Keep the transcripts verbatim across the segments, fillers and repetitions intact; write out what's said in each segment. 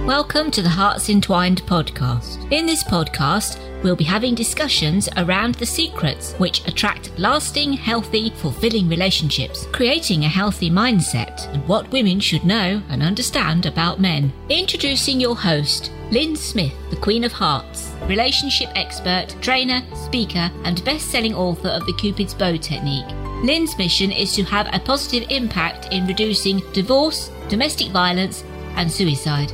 Welcome to the Hearts Entwined podcast. In this podcast, we'll be having discussions around the secrets which attract lasting, healthy, fulfilling relationships, creating a healthy mindset, and what women should know and understand about men. Introducing your host, Lynn Smith, the Queen of Hearts, relationship expert, trainer, speaker, and best-selling author of the Cupid's Bow Technique. Lynn's mission is to have a positive impact in reducing divorce, domestic violence, and suicide.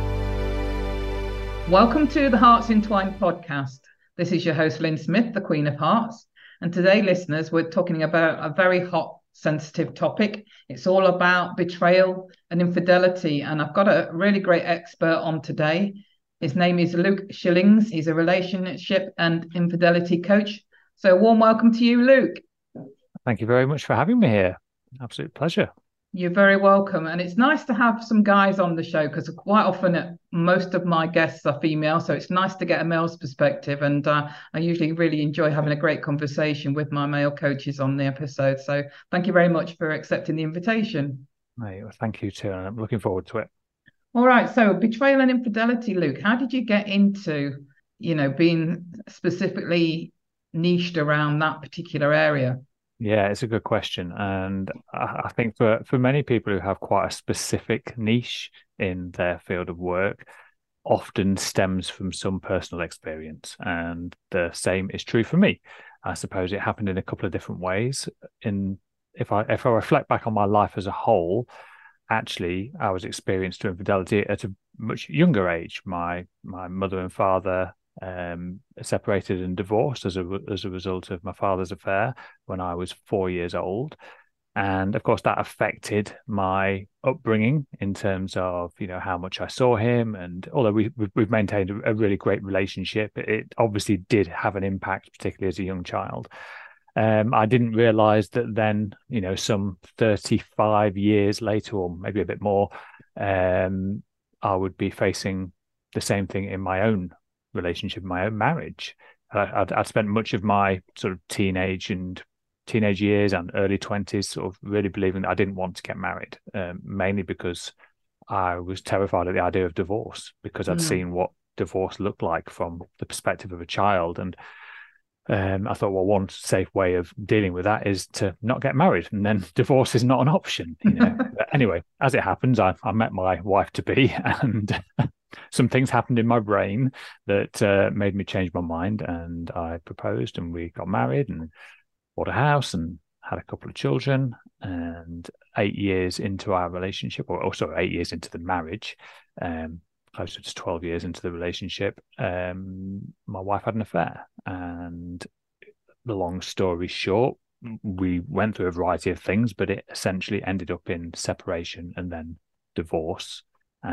Welcome to the Hearts Entwined podcast. This is your host, Lynn Smith, the Queen of Hearts. And today, listeners, we're talking about a very hot, sensitive topic. It's all about betrayal and infidelity. And I've got a really great expert on today. His name is Luke Schillings. He's a relationship and infidelity coach. So a warm welcome to you, Luke. Thank you very much for having me here. Absolute pleasure. You're very welcome. And it's nice to have some guys on the show because quite often uh, most of my guests are female. So it's nice to get a male's perspective. And uh, I usually really enjoy having a great conversation with my male coaches on the episode. So thank you very much for accepting the invitation. Hey, well, thank you too. And I'm looking forward to it. All right. So betrayal and infidelity, Luke, how did you get into, you know, being specifically niched around that particular area? Yeah, it's a good question. And I, I think for, for many people who have quite a specific niche in their field of work, often stems from some personal experience. And the same is true for me. I suppose it happened in a couple of different ways. In if I if I reflect back on my life as a whole, actually, I was experienced to infidelity at a much younger age. My my mother and father um separated and divorced as a as a result of my father's affair when I was four years old, and of course that affected my upbringing in terms of, you know, how much I saw him. And although we we've maintained a, a really great relationship, it obviously did have an impact, particularly as a young child. um I didn't realize that then, you know, some thirty-five years later, or maybe a bit more, um I would be facing the same thing in my own relationship, my own marriage. I'd, I'd spent much of my sort of teenage and teenage years and early twenties sort of really believing that I didn't want to get married, um, mainly because I was terrified of the idea of divorce, because I'd mm. seen what divorce looked like from the perspective of a child. And um, I thought, well, one safe way of dealing with that is to not get married, and then divorce is not an option, you know. But anyway, as it happens, I, I met my wife-to-be, and some things happened in my brain that uh, made me change my mind, and I proposed, and we got married and bought a house and had a couple of children. And eight years into our relationship, or also eight years into the marriage, um, closer to twelve years into the relationship, um, my wife had an affair. And the long story short, we went through a variety of things, but it essentially ended up in separation and then divorce.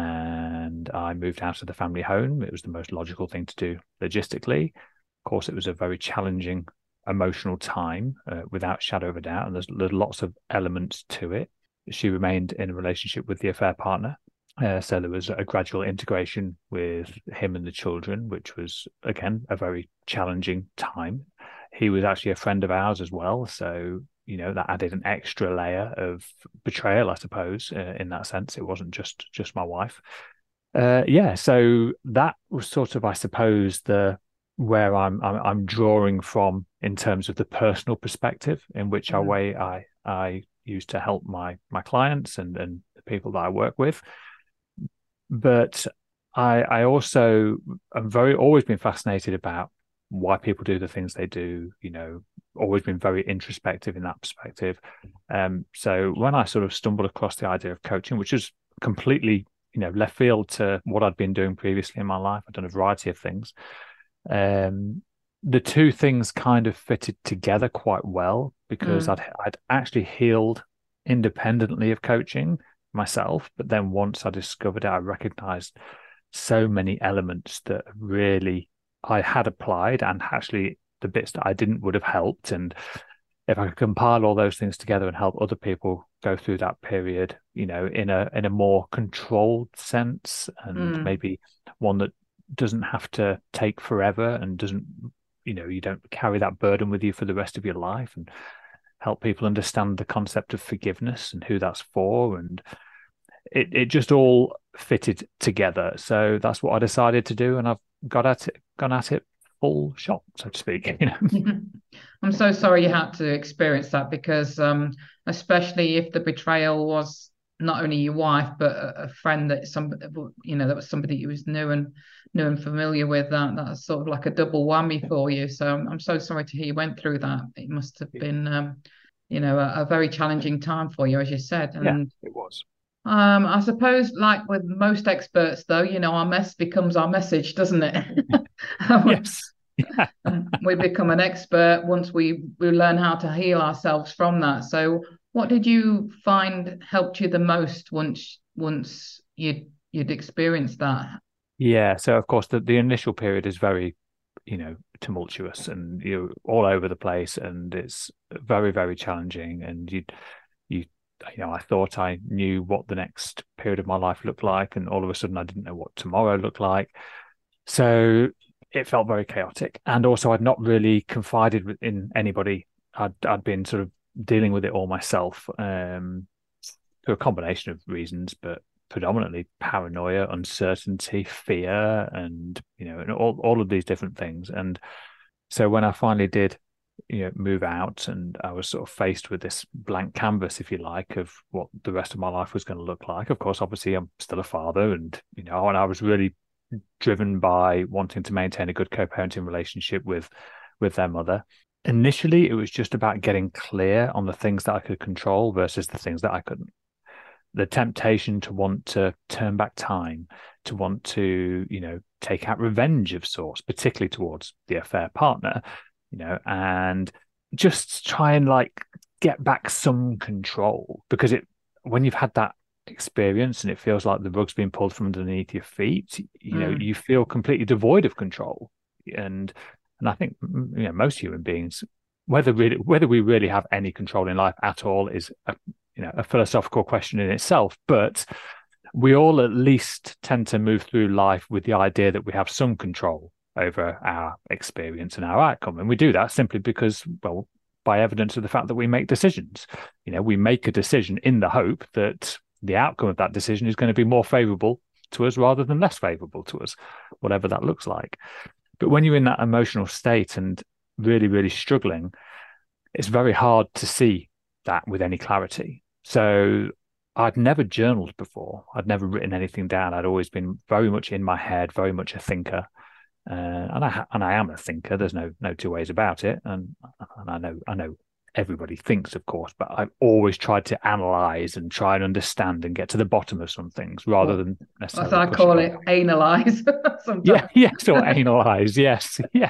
And I moved out of the family home. It was the most logical thing to do logistically. Of course, it was a very challenging emotional time, uh, without shadow of a doubt, and there's, there's lots of elements to it. She remained in a relationship with the affair partner, uh, so there was a gradual integration with him and the children, which was, again, a very challenging time. He was actually a friend of ours as well, so you know, that added an extra layer of betrayal, I suppose, uh, in that sense. It wasn't just just my wife. Uh, yeah, so that was sort of, I suppose, the where I'm, I'm I'm drawing from in terms of the personal perspective in which mm-hmm. way I I use to help my my clients and and the people that I work with. But I I also am very always been fascinated about why people do the things they do, you know, always been very introspective in that perspective. Um, so when I sort of stumbled across the idea of coaching, which is completely, you know, left field to what I'd been doing previously in my life, I've done a variety of things. Um, the two things kind of fitted together quite well, because mm. I'd, I'd actually healed independently of coaching myself. But then once I discovered it, I recognized so many elements that really I had applied, and actually the bits that I didn't would have helped. And if I could compile all those things together and help other people go through that period, you know, in a in a more controlled sense, and mm. maybe one that doesn't have to take forever and doesn't, you know, you don't carry that burden with you for the rest of your life, and help people understand the concept of forgiveness and who that's for. And it, it just all fitted together. So that's what I decided to do. And I've got at it, gone at it full shot, so to speak. You know? I'm so sorry you had to experience that, because um, especially if the betrayal was not only your wife but a, a friend that some you know that was somebody you was new and new and familiar with, that that's sort of like a double whammy for you. So I'm, I'm so sorry to hear you went through that. It must have been um, you know a, a very challenging time for you, as you said. Yeah, And it was. um, I suppose, like with most experts, though, you know, our mess becomes our message, doesn't it? Yes. Yeah. We become an expert once we, we learn how to heal ourselves from that. So what did you find helped you the most once once you'd you'd experienced that? Yeah. So of course the, the initial period is very, you know, tumultuous and you're all over the place and it's very, very challenging. And you you you know, I thought I knew what the next period of my life looked like, and all of a sudden I didn't know what tomorrow looked like. So it felt very chaotic. And also I'd not really confided in anybody. I'd I'd been sort of dealing with it all myself, um, for a combination of reasons, but predominantly paranoia, uncertainty, fear, and you know, and all, all of these different things. And so when I finally did, you know, move out, and I was sort of faced with this blank canvas, if you like, of what the rest of my life was going to look like. Of course, obviously, I'm still a father, and you know, and I was really driven by wanting to maintain a good co-parenting relationship with with their mother. Initially, it was just about getting clear on the things that I could control versus the things that I couldn't. The temptation to want to turn back time, to want to, you know, take out revenge of sorts, particularly towards the affair partner, you know, and just try and like get back some control, because it, when you've had that experience and it feels like the rug's been pulled from underneath your feet, you know, Mm. you feel completely devoid of control. And and I think, you know, most human beings, whether really whether we really have any control in life at all is a, you know, a philosophical question in itself. But we all at least tend to move through life with the idea that we have some control over our experience and our outcome. And we do that simply because, well, by evidence of the fact that we make decisions. You know, we make a decision in the hope that the outcome of that decision is going to be more favorable to us rather than less favorable to us, whatever that looks like. But when you're in that emotional state and really, really struggling, it's very hard to see that with any clarity. So I'd never journaled before. I'd never written anything down. I'd always been very much in my head, very much a thinker. Uh, and I and I am a thinker. There's no no two ways about it. And and I know I know everybody thinks, of course, but I've always tried to analyze and try and understand and get to the bottom of some things rather Well, than necessarily. as I call it, analyze. Yeah, yes, or analyze. Yes, yeah.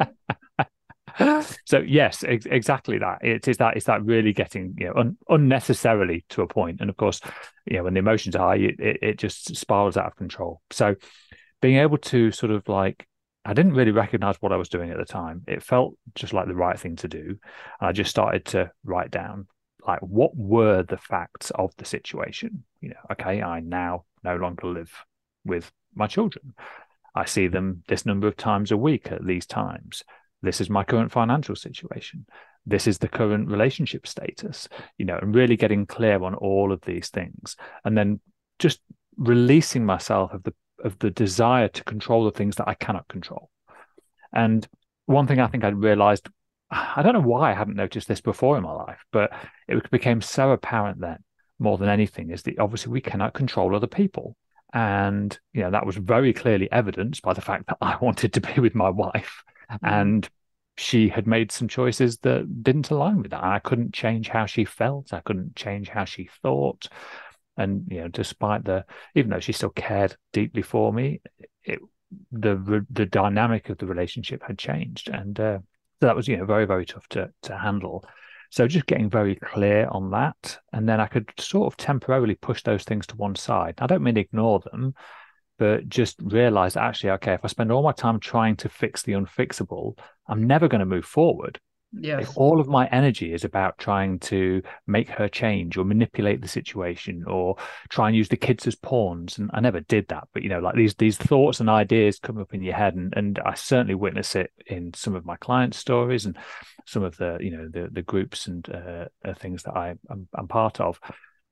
So yes, ex- exactly that. It is that. It's that really getting, you know, un- unnecessarily to a point. And of course, you know, when the emotions are high, it, it it just spirals out of control. So being able to sort of like, I didn't really recognize what I was doing at the time. It felt just like the right thing to do. And I just started to write down, like, what were the facts of the situation? You know, okay, I now no longer live with my children. I see them this number of times a week at these times. This is my current financial situation. This is the current relationship status, you know, and really getting clear on all of these things. And then just releasing myself of the of the desire to control the things that I cannot control. And one thing I think I realized, I don't know why I hadn't noticed this before in my life, but it became so apparent then, more than anything, is that obviously we cannot control other people. And, you know, that was very clearly evidenced by the fact that I wanted to be with my wife, mm-hmm. and she had made some choices that didn't align with that. And I couldn't change how she felt. I couldn't change how she thought. And, you know, despite the, even though she still cared deeply for me, it, the the dynamic of the relationship had changed. And uh, so that was, you know, very, very tough to to handle. So just getting very clear on that. And then I could sort of temporarily push those things to one side. I don't mean ignore them, but just realize that actually, okay, if I spend all my time trying to fix the unfixable, I'm never going to move forward. Yes. If all of my energy is about trying to make her change or manipulate the situation or try and use the kids as pawns, and I never did that, but, you know, like these these thoughts and ideas come up in your head, and, and I certainly witness it in some of my clients' stories and some of the, you know, the the groups and uh, things that I, I'm, I'm part of.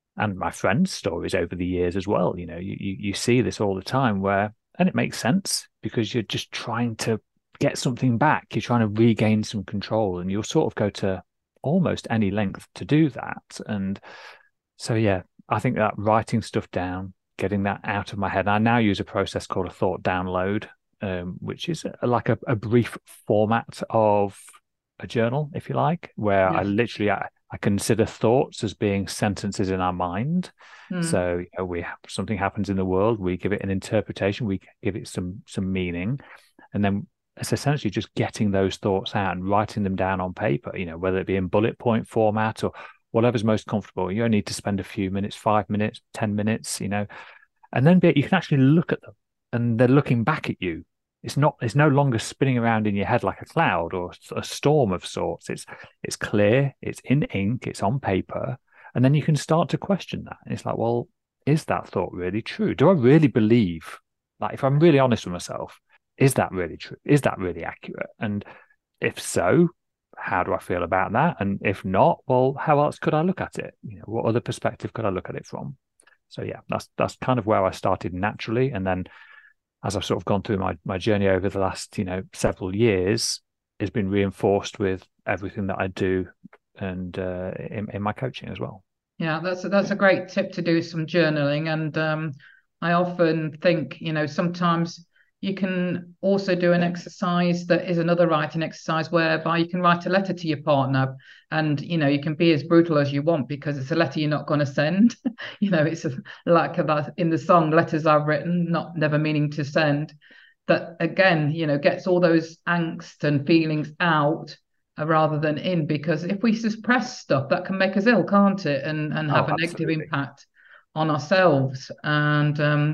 and my friends' stories over the years as well. You know, you, you, you see this all the time where, and it makes sense because you're just trying to get something back. You're trying to regain some control, and you'll sort of go to almost any length to do that. And so, yeah, I think that writing stuff down, getting that out of my head. I now use a process called a thought download, um, which is a, like a, a brief format of a journal, if you like, where yes. I literally I, I consider thoughts as being sentences in our mind. Mm. So you know, we have, something happens in the world, we give it an interpretation, we give it some some meaning, and then it's essentially just getting those thoughts out and writing them down on paper. You know, whether it be in bullet point format or whatever's most comfortable. You only need to spend a few minutes, five minutes, ten minutes, you know, and then be, you can actually look at them, and they're looking back at you. It's not. It's no longer spinning around in your head like a cloud or a storm of sorts. It's it's clear. It's in ink. It's on paper, and then you can start to question that. And it's like, well, is that thought really true? Do I really believe? Like, if I'm really honest with myself, is that really true? Is that really accurate? And if so, how do I feel about that? And if not, well, how else could I look at it? You know, what other perspective could I look at it from? So yeah, that's that's kind of where I started naturally, and then, as I've sort of gone through my, my journey over the last, you know, several years, it's been reinforced with everything that I do and uh, in, in my coaching as well. Yeah, that's a, that's a great tip to do some journaling. And um, I often think, you know, sometimes you can also do an exercise that is another writing exercise whereby you can write a letter to your partner, and, you know, you can be as brutal as you want because it's a letter you're not going to send. You know, it's a, like that in the song, letters I've written, not never meaning to send. That again, you know, gets all those angst and feelings out uh, rather than in, because if we suppress stuff, that can make us ill, can't it? And, and have oh, a absolutely. negative impact on ourselves. And, um,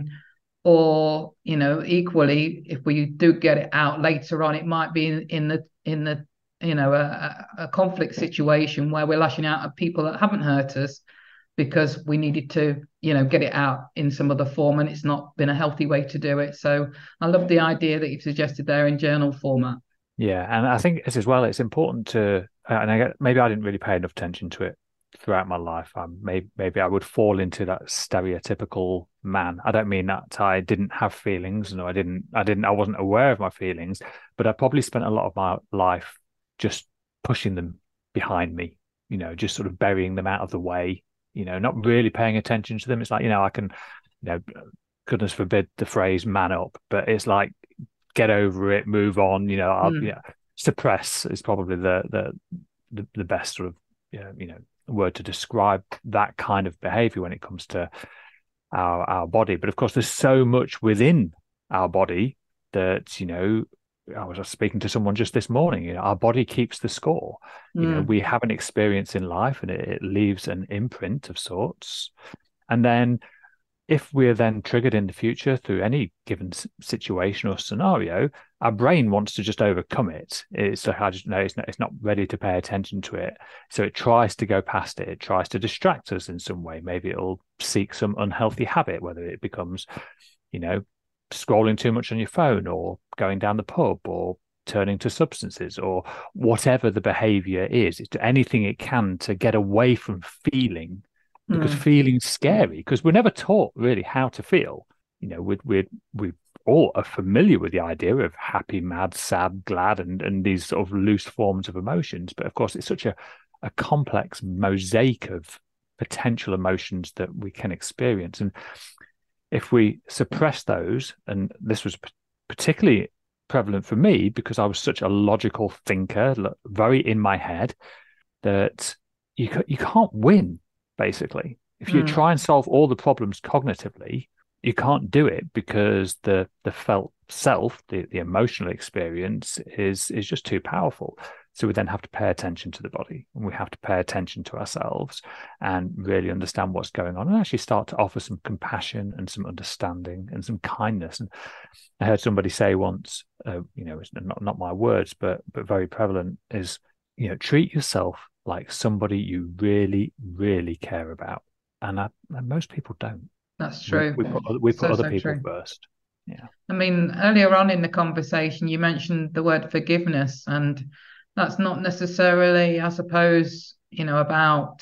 or, you know, equally, if we do get it out later on, it might be in, in the, in the, you know, a, a conflict situation where we're lashing out at people that haven't hurt us because we needed to, you know, get it out in some other form, and it's not been a healthy way to do it. So I love the idea that you've suggested there in journal format. Yeah, and I think as well, it's important to, and I, maybe I didn't really pay enough attention to it throughout my life. Um, maybe, maybe I would fall into that stereotypical man. I don't mean that I didn't have feelings. No, I didn't. I didn't. I wasn't aware of my feelings, but I probably spent a lot of my life just pushing them behind me. You know, just sort of burying them out of the way. You know, not really paying attention to them. It's like, you know, I can, you know, goodness forbid the phrase "man up," but it's like, get over it, move on. You know, I'll, mm. you know, suppress is probably the the the, the best sort of you know, you know word to describe that kind of behavior when it comes to our our body. But of course, there's so much within our body that, you know, I was speaking to someone just this morning, you know, our body keeps the score. Mm. You know, we have an experience in life and it, it leaves an imprint of sorts. And then if we're then triggered in the future through any given situation or scenario, our brain wants to just overcome it. It's like, I just know it's not, it's not ready to pay attention to it. So it tries to go past it. It tries to distract us in some way. Maybe it'll seek some unhealthy habit, whether it becomes, you know, scrolling too much on your phone or going down the pub or turning to substances or whatever the behavior is. It's anything it can to get away from feeling. Because mm. feeling's scary, because we're never taught really how to feel. You know, we we we all are familiar with the idea of happy, mad, sad, glad, and and these sort of loose forms of emotions. But of course, it's such a, a complex mosaic of potential emotions that we can experience. And if we suppress those, and this was particularly prevalent for me because I was such a logical thinker, very in my head, that you you can't win. Basically, if you mm. try and solve all the problems cognitively, you can't do it because the the felt self, the, the emotional experience is is just too powerful. So we then have to pay attention to the body, and we have to pay attention to ourselves and really understand what's going on, and actually start to offer some compassion and some understanding and some kindness. And I heard somebody say once, uh, you know, it's not not my words, but but very prevalent, is, you know, treat yourself like somebody you really, really care about. And, I, and most people don't. That's true. We, we put, we put so, other so people true. first. Yeah. I mean, earlier on in the conversation, you mentioned the word forgiveness, and that's not necessarily, I suppose, you know, about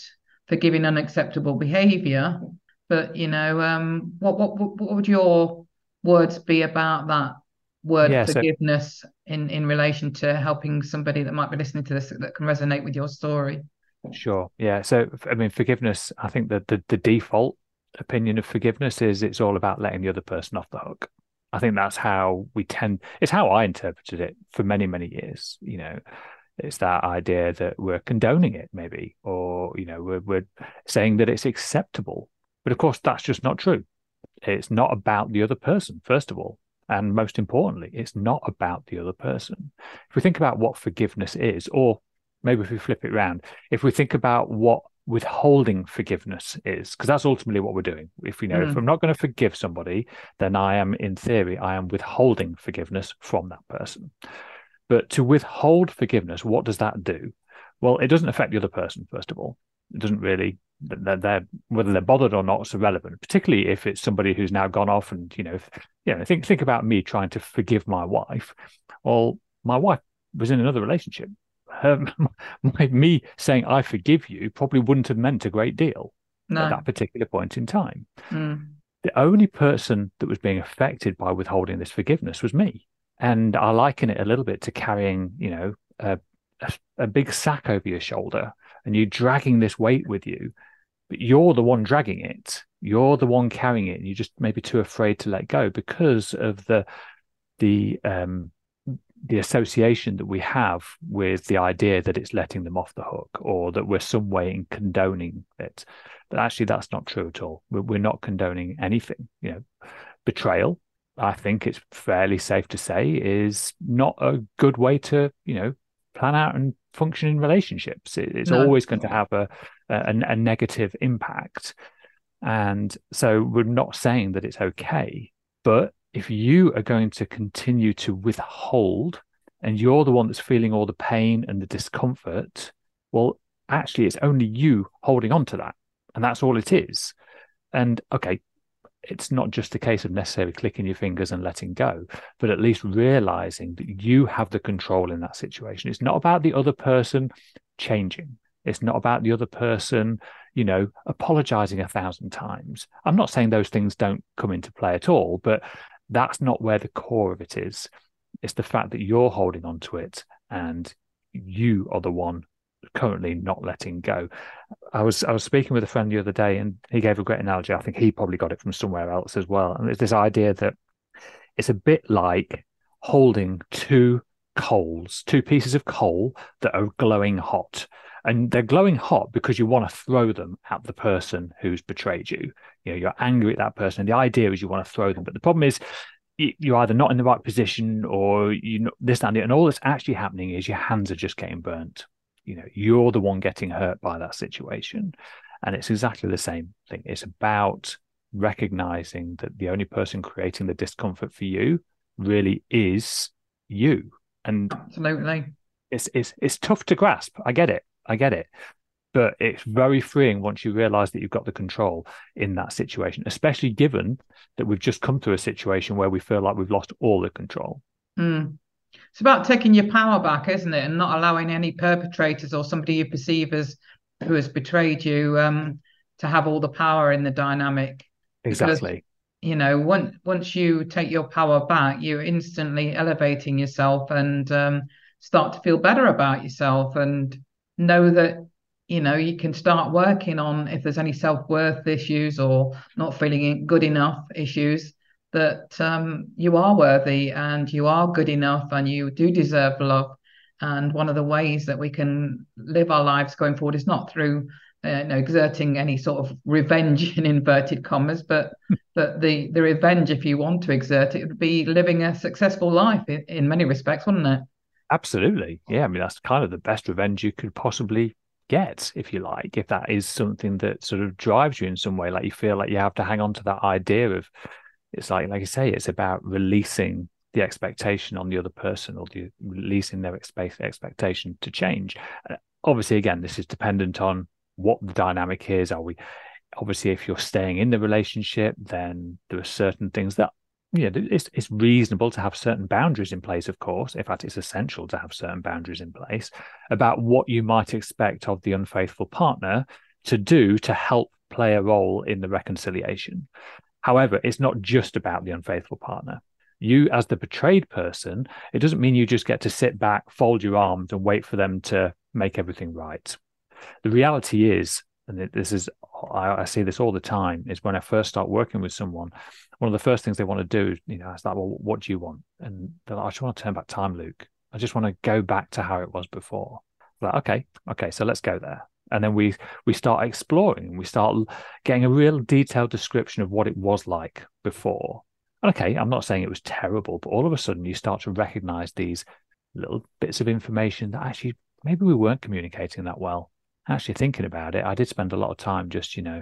forgiving unacceptable behavior. But, you know, um, what, what, what would your words be about that word Yeah, so forgiveness in, in relation to helping somebody that might be listening to this that can resonate with your story? sure. Yeah. So, I mean, forgiveness, I think that the, the default opinion of forgiveness is it's all about letting the other person off the hook. I think that's how we tend, it's how I interpreted it for many, many years. You know, it's that idea that we're condoning it, maybe, or, you know, we're, we're saying that it's acceptable. But of course, that's just not true. It's not about the other person, first of all. And most importantly, it's not about the other person. If we think about what forgiveness is, or maybe if we flip it around, if we think about what withholding forgiveness is, because that's ultimately what we're doing. If you know, mm. if I'm not going to forgive somebody, then I am, in theory, I am withholding forgiveness from that person. But to withhold forgiveness, what does that do? Well, it doesn't affect the other person, first of all. It doesn't really, they're, they're, whether they're bothered or not is irrelevant, particularly if it's somebody who's now gone off and, you know, if, you know, think, think about me trying to forgive my wife. Well, my wife was in another relationship. Her, my, me saying I forgive you probably wouldn't have meant a great deal no. at that particular point in time. Mm. The only person that was being affected by withholding this forgiveness was me. And I liken it a little bit to carrying, you know, a, a, a big sack over your shoulder and you dragging this weight with you, but you're the one dragging it. You're the one carrying it. And you're just maybe too afraid to let go because of the, the, um, the association that we have with the idea that it's letting them off the hook or that we're some way in condoning it. But actually, that's not true at all. We're, we're not condoning anything. You know, betrayal, I think it's fairly safe to say, is not a good way to, you know, plan out and function in relationships. It, it's no. always going to have a, a, a negative impact. And so we're not saying that it's okay, but if you are going to continue to withhold and you're the one that's feeling all the pain and the discomfort, well, actually, it's only you holding on to that. And that's all it is. And okay, it's not just a case of necessarily clicking your fingers and letting go, but at least realizing that you have the control in that situation. It's not about the other person changing. It's not about the other person, you know, apologizing a thousand times. I'm not saying those things don't come into play at all, but that's not where the core of it is. It's the fact that you're holding on to it and you are the one currently not letting go. I was I was speaking with a friend the other day and he gave a great analogy. I think he probably got it from somewhere else as well. And it's this idea that it's a bit like holding two coals, two pieces of coal that are glowing hot. And they're glowing hot because you want to throw them at the person who's betrayed you. You know, you're angry at that person. And the idea is you want to throw them. But the problem is you're either not in the right position or you know this and that. And all that's actually happening is your hands are just getting burnt. You know, you're the one getting hurt by that situation. And it's exactly the same thing. It's about recognizing that the only person creating the discomfort for you really is you. And absolutely, it's it's it's tough to grasp. I get it. I get it. But it's very freeing once you realize that you've got the control in that situation, especially given that we've just come through a situation where we feel like we've lost all the control. Mm. It's about taking your power back, isn't it? And not allowing any perpetrators or somebody you perceive as who has betrayed you um, to have all the power in the dynamic. Exactly. Because, you know, once, once you take your power back, you're instantly elevating yourself and um, start to feel better about yourself and know that, you know, you can start working on if there's any self-worth issues or not feeling good enough issues, that um, you are worthy and you are good enough and you do deserve love. And one of the ways that we can live our lives going forward is not through uh, you know, exerting any sort of revenge in inverted commas, but but the, the revenge, if you want to exert it, would be living a successful life in, in many respects, wouldn't it? Absolutely. Yeah. I mean, that's kind of the best revenge you could possibly get, if you like, if that is something that sort of drives you in some way, like you feel like you have to hang on to that idea of, it's like, like I say, it's about releasing the expectation on the other person or the, releasing their expect, expectation to change. Uh, obviously, again, this is dependent on what the dynamic is. Are we, obviously, if you're staying in the relationship, then there are certain things that, yeah, it's, it's reasonable to have certain boundaries in place, of course. In fact, it's essential to have certain boundaries in place about what you might expect of the unfaithful partner to do to help play a role in the reconciliation. However, it's not just about the unfaithful partner. You, as the betrayed person, it doesn't mean you just get to sit back, fold your arms, and wait for them to make everything right. The reality is, and this is, I, I see this all the time, is when I first start working with someone, one of the first things they want to do, you know, is like, well, what do you want? And they're like, I just want to turn back time, Luke. I just want to go back to how it was before. I'm like, okay, okay, so let's go there. And then we we start exploring, we start getting a real detailed description of what it was like before. And okay, I'm not saying it was terrible, but all of a sudden you start to recognize these little bits of information that actually maybe we weren't communicating that well. Actually thinking about it, I did spend a lot of time just, you know,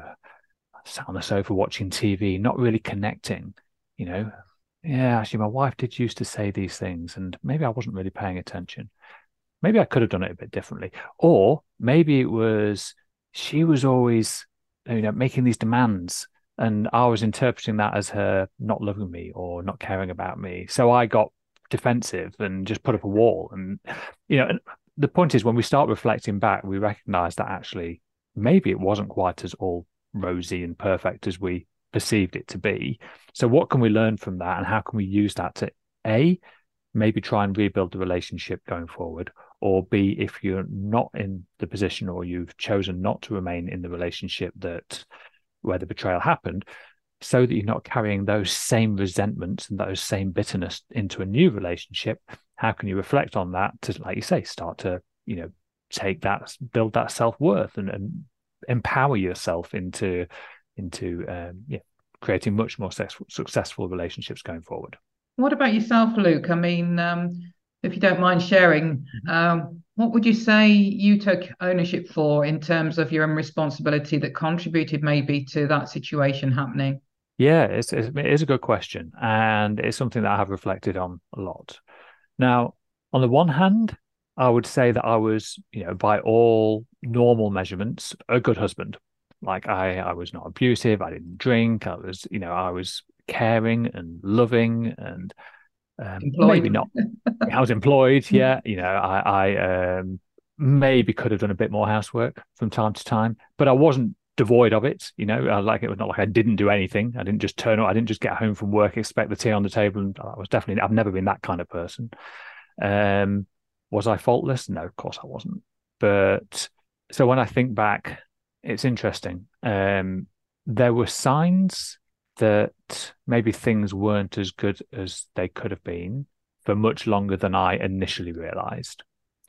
sat on the sofa watching T V, not really connecting, you know. Yeah, actually my wife did used to say these things and maybe I wasn't really paying attention. Maybe I could have done it a bit differently. Or maybe it was she was always, you know, making these demands and I was interpreting that as her not loving me or not caring about me. So I got defensive and just put up a wall. And, you know, and the point is when we start reflecting back, we recognize that actually maybe it wasn't quite as all rosy and perfect as we perceived it to be. So what can we learn from that? And how can we use that to, A, maybe try and rebuild the relationship going forward, or B, if you're not in the position or you've chosen not to remain in the relationship that where the betrayal happened, so that you're not carrying those same resentments and those same bitterness into a new relationship, how can you reflect on that to, like you say, start to, you know, take that, build that self-worth and, and empower yourself into, into um, yeah, creating much more successful, successful relationships going forward. What about yourself, Luke? I mean, um, if you don't mind sharing, um, what would you say you took ownership for in terms of your own responsibility that contributed maybe to that situation happening? Yeah, it's, it's, it is a good question. And it's something that I have reflected on a lot. Now, on the one hand, I would say that I was, you know, by all normal measurements, a good husband. Like I, I was not abusive. I didn't drink. I was, you know, I was caring and loving and um, maybe not. I was employed. Yeah. You know, I, I um, maybe could have done a bit more housework from time to time, but I wasn't devoid of it. You know, I, like it was not like I didn't do anything. I didn't just turn up. I didn't just get home from work, expect the tea on the table. And I was definitely, I've never been that kind of person. Um, was I faultless? No, of course I wasn't. But so when I think back, it's interesting. Um, there were signs that maybe things weren't as good as they could have been for much longer than I initially realized.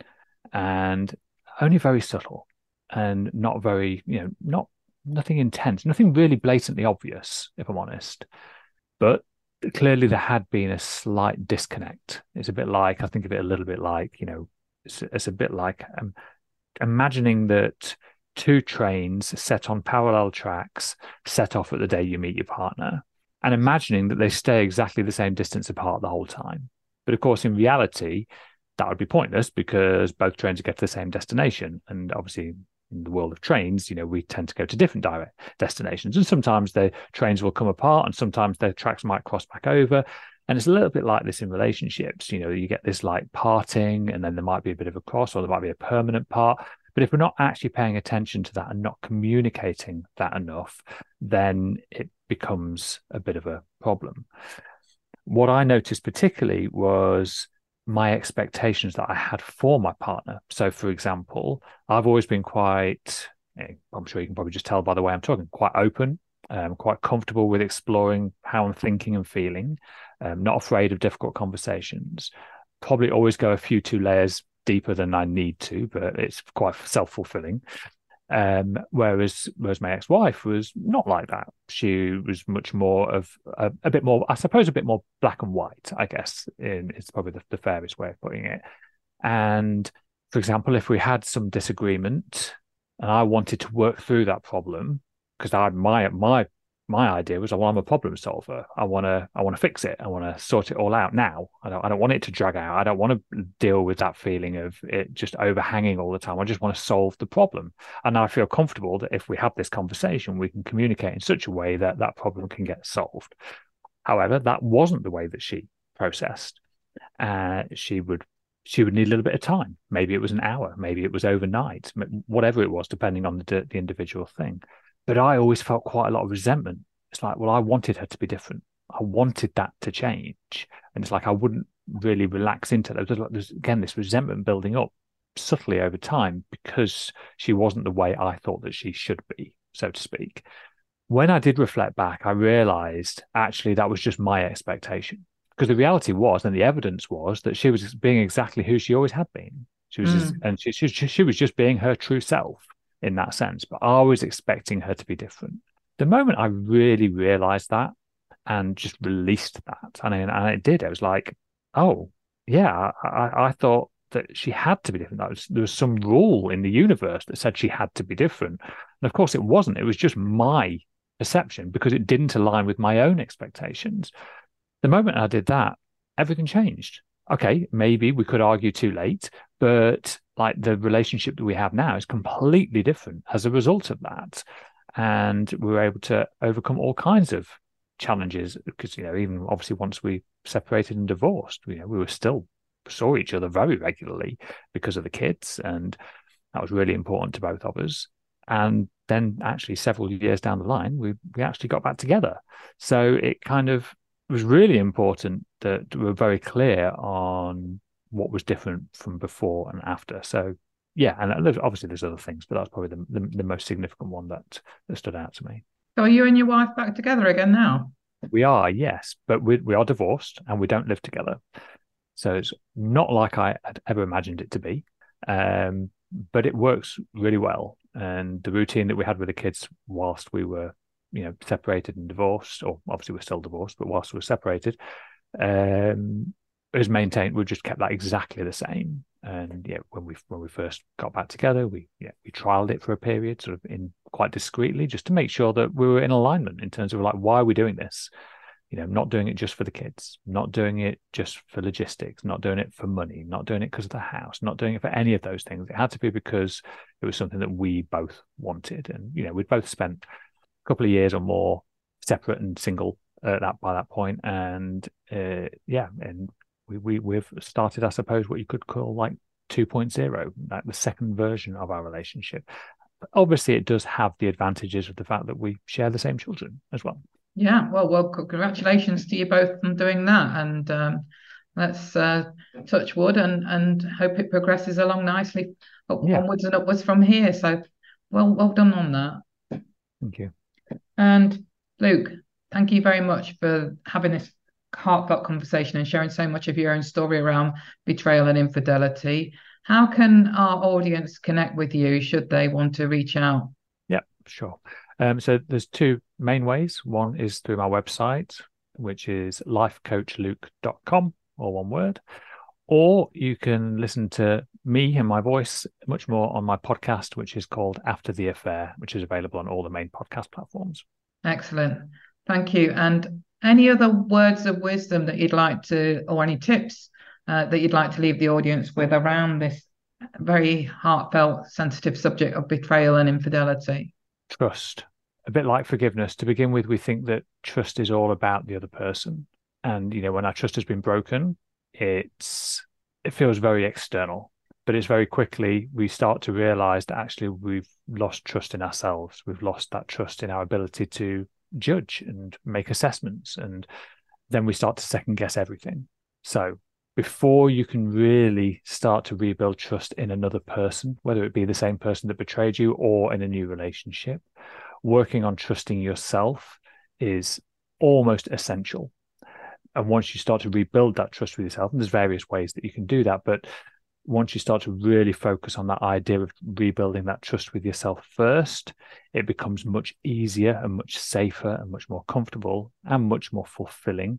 And only very subtle and not very, you know, not nothing intense, nothing really blatantly obvious, if I'm honest. But clearly there had been a slight disconnect. It's a bit like, I think of it a little bit like, you know, it's, it's a bit like um, imagining that two trains set on parallel tracks set off at the day you meet your partner and imagining that they stay exactly the same distance apart the whole time. But of course, in reality, that would be pointless because both trains get to the same destination. And obviously, in the world of trains, you know, we tend to go to different direct destinations. And sometimes the trains will come apart and sometimes their tracks might cross back over. And it's a little bit like this in relationships. You know, you get this like parting and then there might be a bit of a cross or there might be a permanent part. But if we're not actually paying attention to that and not communicating that enough, then it becomes a bit of a problem. What I noticed particularly was my expectations that I had for my partner. So, for example, I've always been quite, I'm sure you can probably just tell by the way I'm talking, quite open, um, quite comfortable with exploring how I'm thinking and feeling, um, not afraid of difficult conversations, probably always go a few two layers deeper than I need to, but it's quite self-fulfilling. Um, whereas, whereas my ex-wife was not like that. She was much more of a, a bit more, I suppose, a bit more black and white, I guess, in, it's probably the, the fairest way of putting it. And for example, if we had some disagreement and I wanted to work through that problem, because I my my my idea was, well, I'm a problem solver. I want to I want to fix it. I want to sort it all out now. I don't I don't want it to drag out. I don't want to deal with that feeling of it just overhanging all the time. I just want to solve the problem. And I feel comfortable that if we have this conversation, we can communicate in such a way that that problem can get solved. However, that wasn't the way that she processed. Uh, she would she would need a little bit of time. Maybe it was an hour, maybe it was overnight, whatever it was, depending on the, the individual thing. But I always felt quite a lot of resentment. It's like, well, I wanted her to be different. I wanted that to change. And it's like I wouldn't really relax into that. There's, there's again, this resentment building up subtly over time because she wasn't the way I thought that she should be, so to speak. When I did reflect back, I realized actually that was just my expectation. Because the reality was, and the evidence was, that she was being exactly who she always had been. She was, mm. just, and she, she she was just being her true self in that sense. But I was expecting her to be different. The moment I really realized that and just released that, and, and I did, I was like, oh yeah, I, I thought that she had to be different. That was, there was some rule in the universe that said she had to be different, and of course it wasn't. It was just my perception because it didn't align with my own expectations. The moment I did that, everything changed. Okay, maybe we could argue too late, but like the relationship that we have now is completely different as a result of that. And we were able to overcome all kinds of challenges because, you know, even obviously once we separated and divorced, you know, we were still saw each other very regularly because of the kids. And that was really important to both of us. And then actually several years down the line, we, we actually got back together. So it kind of was really important that we were very clear on what was different from before and after. So yeah, and there's, obviously there's other things, but that's probably the, the, the most significant one that, that stood out to me. So are you and your wife back together again now? We are, yes, but we we are divorced and we don't live together. So it's not like I had ever imagined it to be, um, but it works really well. And the routine that we had with the kids whilst we were, you know, separated and divorced, or obviously we're still divorced, but whilst we were separated, um, was maintained. We just kept that exactly the same. And yeah, when we when we first got back together, we yeah we trialed it for a period, sort of in quite discreetly, just to make sure that we were in alignment in terms of like, why are we doing this? You know, not doing it just for the kids, not doing it just for logistics, not doing it for money, not doing it because of the house, not doing it for any of those things. It had to be because it was something that we both wanted. And, you know, we'd both spent a couple of years or more separate and single uh, that by that point. And uh, yeah, and we, we, we've started, I suppose, what you could call like two point oh, like the second version of our relationship. But obviously, it does have the advantages of the fact that we share the same children as well. Yeah, well, well, congratulations to you both on doing that, and um, let's uh, touch wood and and hope it progresses along nicely up, yeah. onwards and upwards from here. So, well, well done on that. Thank you. And Luke, thank you very much for having this heartfelt conversation and sharing so much of your own story around betrayal and infidelity. How can our audience connect with you should they want to reach out? Yeah, sure. Um, so there's two main ways. One is through my website, which is life coach luke dot com, or one word. Or you can listen to me and my voice much more on my podcast, which is called After the Affair, which is available on all the main podcast platforms. Excellent. Thank you. And any other words of wisdom that you'd like to, or any tips uh, that you'd like to leave the audience with around this very heartfelt, sensitive subject of betrayal and infidelity? Trust. A bit like forgiveness. To begin with, we think that trust is all about the other person. And, you know, when our trust has been broken, it's it feels very external. But it's very quickly we start to realize that actually we've lost trust in ourselves. We've lost that trust in our ability to judge and make assessments. And then we start to second guess everything. So before you can really start to rebuild trust in another person, whether it be the same person that betrayed you or in a new relationship, working on trusting yourself is almost essential. And once you start to rebuild that trust with yourself, and there's various ways that you can do that, but once you start to really focus on that idea of rebuilding that trust with yourself first, it becomes much easier and much safer and much more comfortable and much more fulfilling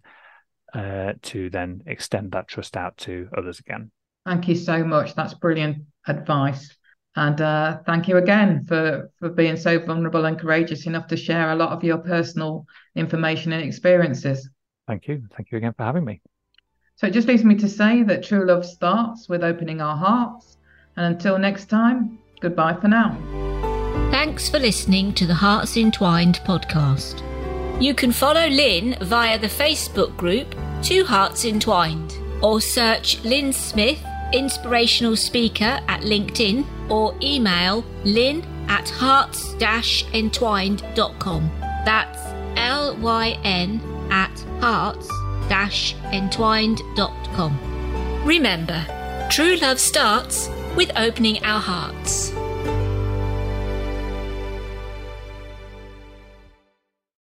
uh, to then extend that trust out to others again. Thank you so much. That's brilliant advice. And uh, thank you again for, for being so vulnerable and courageous enough to share a lot of your personal information and experiences. Thank you. Thank you again for having me. So it just leaves me to say that true love starts with opening our hearts. And until next time, goodbye for now. Thanks for listening to the Hearts Entwined podcast. You can follow Lynn via the Facebook group Two Hearts Entwined, or search Lynn Smith inspirational speaker at LinkedIn or email lynn at hearts dash entwined dot com. That's L Y N at hearts dash entwined dot com. Remember, true love starts with opening our hearts.